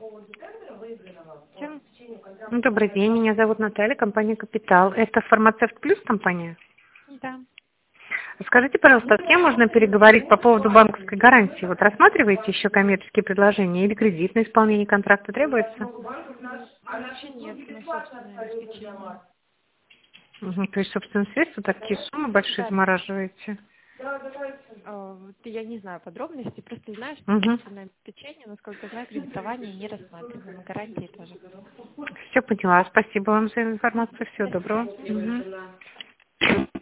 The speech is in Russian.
Чем? Добрый день, меня зовут Наталья, компания «Капитал». Это «Фармацевт Плюс» компания? Да. Скажите, пожалуйста, с кем можно переговорить по поводу банковской гарантии? Вот рассматриваете еще коммерческие предложения или кредит на исполнение контракта требуется? Вообще нет, на собственное обеспечение. То есть, собственно, средства такие суммы большие Да. замораживаете? Я не знаю подробностей, просто знаю, что Угу. собственное обеспечение, насколько знаю, кредитование не рассматриваем, и гарантии тоже. Все поняла. Спасибо вам за информацию. Всего доброго. Мгм.